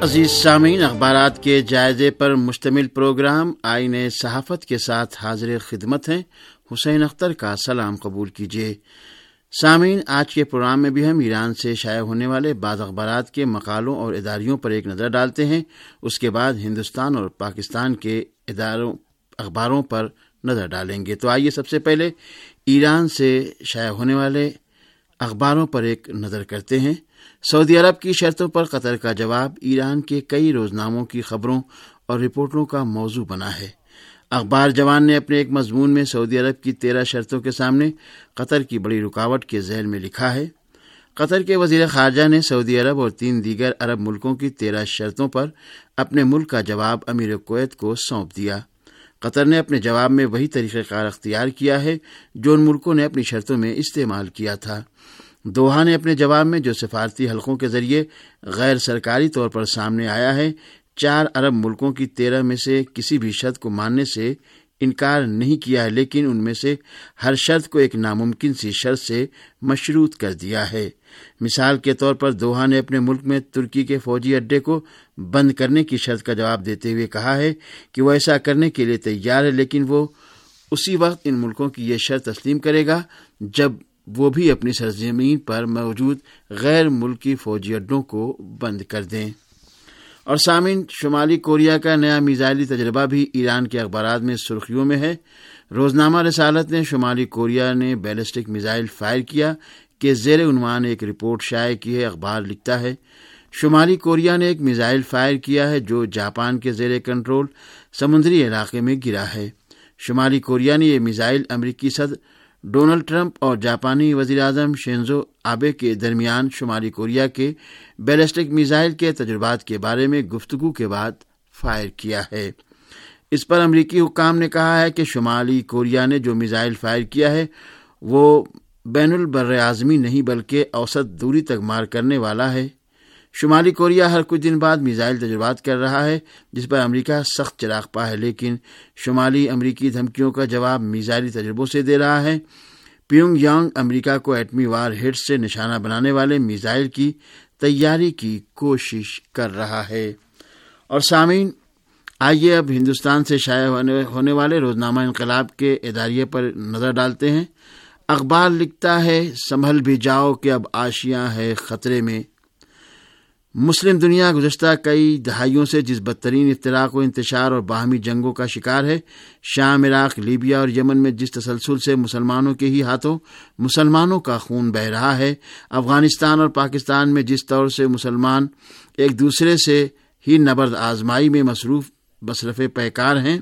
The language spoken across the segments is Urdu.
عزیز سامعین، اخبارات کے جائزے پر مشتمل پروگرام آئین صحافت کے ساتھ حاضر خدمت ہیں۔ حسین اختر کا سلام قبول کیجیے۔ سامعین، آج کے پروگرام میں بھی ہم ایران سے شائع ہونے والے بعض اخبارات کے مقالوں اور اداریوں پر ایک نظر ڈالتے ہیں۔ اس کے بعد ہندوستان اور پاکستان کے اخباروں پر نظر ڈالیں گے۔ تو آئیے سب سے پہلے ایران سے شائع ہونے والے اخباروں پر ایک نظر کرتے ہیں۔ سعودی عرب کی شرطوں پر قطر کا جواب ایران کے کئی روزناموں کی خبروں اور رپورٹوں کا موضوع بنا ہے۔ اخبار جوان نے اپنے ایک مضمون میں سعودی عرب کی 13 شرطوں کے سامنے قطر کی بڑی رکاوٹ کے ذیل میں لکھا ہے۔ قطر کے وزیر خارجہ نے سعودی عرب اور 3 دیگر عرب ملکوں کی 13 شرطوں پر اپنے ملک کا جواب امیر کویت کو سونپ دیا۔ قطر نے اپنے جواب میں وہی طریقہ کار اختیار کیا ہے جو ان ملکوں نے اپنی شرطوں میں استعمال کیا تھا۔ دوحہ نے اپنے جواب میں جو سفارتی حلقوں کے ذریعے غیر سرکاری طور پر سامنے آیا ہے، 4 عرب ملکوں کی 13 میں سے کسی بھی شرط کو ماننے سے انکار نہیں کیا ہے، لیکن ان میں سے ہر شرط کو ایک ناممکن سی شرط سے مشروط کر دیا ہے۔ مثال کے طور پر دوحہ نے اپنے ملک میں ترکی کے فوجی اڈے کو بند کرنے کی شرط کا جواب دیتے ہوئے کہا ہے کہ وہ ایسا کرنے کے لیے تیار ہے، لیکن وہ اسی وقت ان ملکوں کی یہ شرط تسلیم کرے گا جب وہ بھی اپنی سرزمین پر موجود غیر ملکی فوجی اڈوں کو بند کر دیں۔ اور سامعین، شمالی کوریا کا نیا میزائلی تجربہ بھی ایران کے اخبارات میں سرخیوں میں ہے۔ روزنامہ رسالت نے شمالی کوریا نے بیلسٹک میزائل فائر کیا کہ زیر عنوان ایک رپورٹ شائع کی ہے۔ اخبار لکھتا ہے، شمالی کوریا نے ایک میزائل فائر کیا ہے جو جاپان کے زیر کنٹرول سمندری علاقے میں گرا ہے۔ شمالی کوریا نے یہ میزائل امریکی صدر ڈونلڈ ٹرمپ اور جاپانی وزیر اعظم شنزو آبے کے درمیان شمالی کوریا کے بیلسٹک میزائل کے تجربات کے بارے میں گفتگو کے بعد فائر کیا ہے۔ اس پر امریکی حکام نے کہا ہے کہ شمالی کوریا نے جو میزائل فائر کیا ہے وہ بین البراعظمی نہیں بلکہ اوسط دوری تک مار کرنے والا ہے۔ شمالی کوریا ہر کچھ دن بعد میزائل تجربات کر رہا ہے جس پر امریکہ سخت چراغ پا ہے، لیکن شمالی امریکی دھمکیوں کا جواب میزائلی تجربوں سے دے رہا ہے۔ پیونگ یانگ امریکہ کو ایٹمی وار ہیڈز سے نشانہ بنانے والے میزائل کی تیاری کی کوشش کر رہا ہے۔ اور سامعین، آئیے اب ہندوستان سے شائع ہونے والے روزنامہ انقلاب کے اداریے پر نظر ڈالتے ہیں۔ اخبار لکھتا ہے، سنبھل بھی جاؤ کہ اب آشیاں ہے خطرے میں۔ مسلم دنیا گزشتہ کئی دہائیوں سے جس بدترین افتراق و انتشار اور باہمی جنگوں کا شکار ہے، شام، عراق، لیبیا اور یمن میں جس تسلسل سے مسلمانوں کے ہی ہاتھوں مسلمانوں کا خون بہہ رہا ہے، افغانستان اور پاکستان میں جس طور سے مسلمان ایک دوسرے سے ہی نبرد آزمائی میں مصرف پیکار ہیں،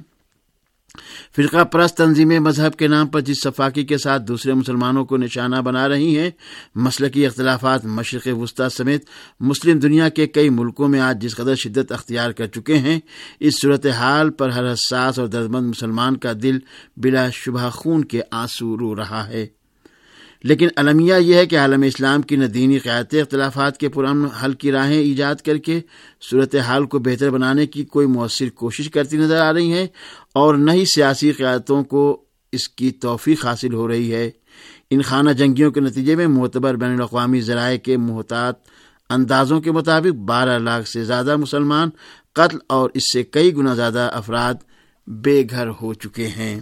فرقہ پرست تنظیمیں مذہب کے نام پر جس صفاقی کے ساتھ دوسرے مسلمانوں کو نشانہ بنا رہی ہیں، مسلکی اختلافات مشرق وسطیٰ سمیت مسلم دنیا کے کئی ملکوں میں آج جس قدر شدت اختیار کر چکے ہیں، اس صورتحال پر ہر حساس اور دردمند مسلمان کا دل بلا شبہ خون کے آنسو رو رہا ہے۔ لیکن المیہ یہ ہے کہ عالم اسلام کی نہ دینی قیادتیں اختلافات کے پرامن حل کی راہیں ایجاد کر کے صورتحال کو بہتر بنانے کی کوئی مؤثر کوشش کرتی نظر آ رہی ہیں، اور نہ ہی سیاسی قیادتوں کو اس کی توفیق حاصل ہو رہی ہے۔ ان خانہ جنگیوں کے نتیجے میں معتبر بین الاقوامی ذرائع کے محتاط اندازوں کے مطابق 12 لاکھ سے زیادہ مسلمان قتل اور اس سے کئی گنا زیادہ افراد بے گھر ہو چکے ہیں۔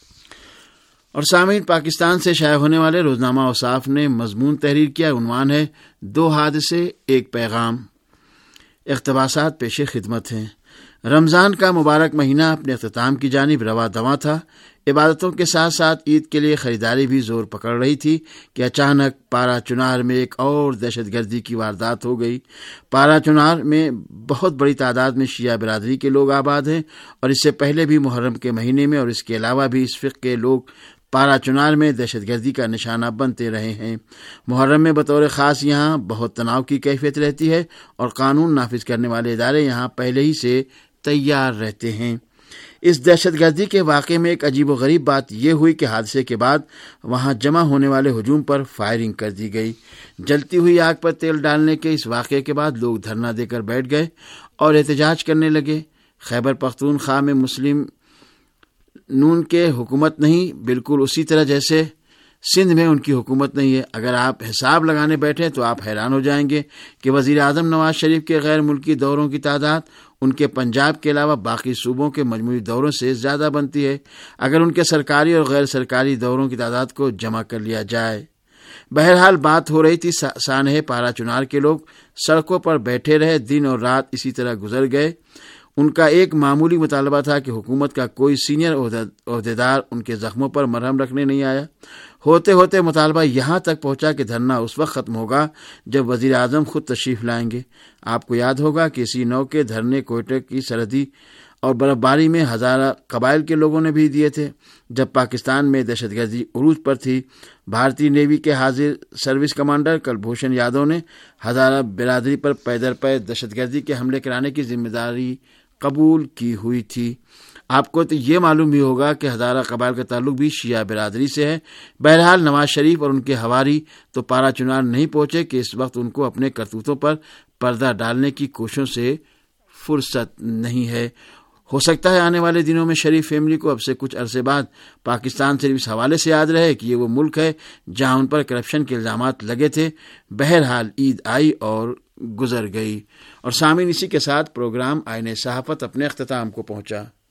اور سامعین، پاکستان سے شائع ہونے والے روزنامہ اوصاف نے مضمون تحریر کیا، عنوان ہے 2 حادثے ایک پیغام۔ اقتباسات پیش خدمت ہیں۔ رمضان کا مبارک مہینہ اپنے اختتام کی جانب رواں دواں تھا۔ عبادتوں کے ساتھ ساتھ عید کے لیے خریداری بھی زور پکڑ رہی تھی کہ اچانک پارا چنار میں ایک اور دہشت گردی کی واردات ہو گئی۔ پارا چنار میں بہت بڑی تعداد میں شیعہ برادری کے لوگ آباد ہیں، اور اس سے پہلے بھی محرم کے مہینے میں اور اس کے علاوہ بھی اس فقہ کے لوگ پارا چنار میں دہشت گردی کا نشانہ بنتے رہے ہیں۔ محرم میں بطور خاص یہاں بہت تناؤ کی کیفیت رہتی ہے، اور قانون نافذ کرنے والے ادارے یہاں پہلے ہی سے تیار رہتے ہیں۔ اس دہشت گردی کے واقعے میں ایک عجیب و غریب بات یہ ہوئی کہ حادثے کے بعد وہاں جمع ہونے والے ہجوم پر فائرنگ کر دی گئی۔ جلتی ہوئی آگ پر تیل ڈالنے کے اس واقعے کے بعد لوگ دھرنا دے کر بیٹھ گئے اور احتجاج کرنے لگے۔ خیبر پختونخوا میں مسلم نون کے حکومت نہیں، بالکل اسی طرح جیسے سندھ میں ان کی حکومت نہیں ہے۔ اگر آپ حساب لگانے بیٹھیں تو آپ حیران ہو جائیں گے کہ وزیر اعظم نواز شریف کے غیر ملکی دوروں کی تعداد ان کے پنجاب کے علاوہ باقی صوبوں کے مجموعی دوروں سے زیادہ بنتی ہے، اگر ان کے سرکاری اور غیر سرکاری دوروں کی تعداد کو جمع کر لیا جائے۔ بہرحال بات ہو رہی تھی سانحہ پارا چنار کے لوگ سڑکوں پر بیٹھے رہے، دن اور رات اسی طرح گزر گئے۔ ان کا ایک معمولی مطالبہ تھا کہ حکومت کا کوئی سینئر عہدیدار ان کے زخموں پر مرہم رکھنے نہیں آیا۔ ہوتے ہوتے مطالبہ یہاں تک پہنچا کہ دھرنا اس وقت ختم ہوگا جب وزیر اعظم خود تشریف لائیں گے۔ آپ کو یاد ہوگا کہ اسی نو کے دھرنے کوئٹہ کی سرحدی اور برف باری میں ہزارہ قبائل کے لوگوں نے بھی دیے تھے۔ جب پاکستان میں دہشت گردی عروج پر تھی، بھارتی نیوی کے حاضر سروس کمانڈر کلبھوشن یادو نے ہزارہ برادری پر پیدر پے دہشت گردی کے حملے کرانے کی ذمہ داری قبول کی ہوئی تھی۔ آپ کو تو یہ معلوم بھی ہوگا کہ ہزارہ قبائل کا تعلق بھی شیعہ برادری سے ہے۔ بہرحال نواز شریف اور ان کے ہواری تو پارا چنار نہیں پہنچے کہ اس وقت ان کو اپنے کرتوتوں پر پردہ ڈالنے کی کوششوں سے فرصت نہیں ہے۔ ہو سکتا ہے آنے والے دنوں میں شریف فیملی کو اب سے کچھ عرصے بعد پاکستان صرف اس حوالے سے یاد رہے کہ یہ وہ ملک ہے جہاں ان پر کرپشن کے الزامات لگے تھے۔ بہرحال عید آئی اور گزر گئی۔ اور سامعین، اسی کے ساتھ پروگرام آئین صحافت اپنے اختتام کو پہنچا۔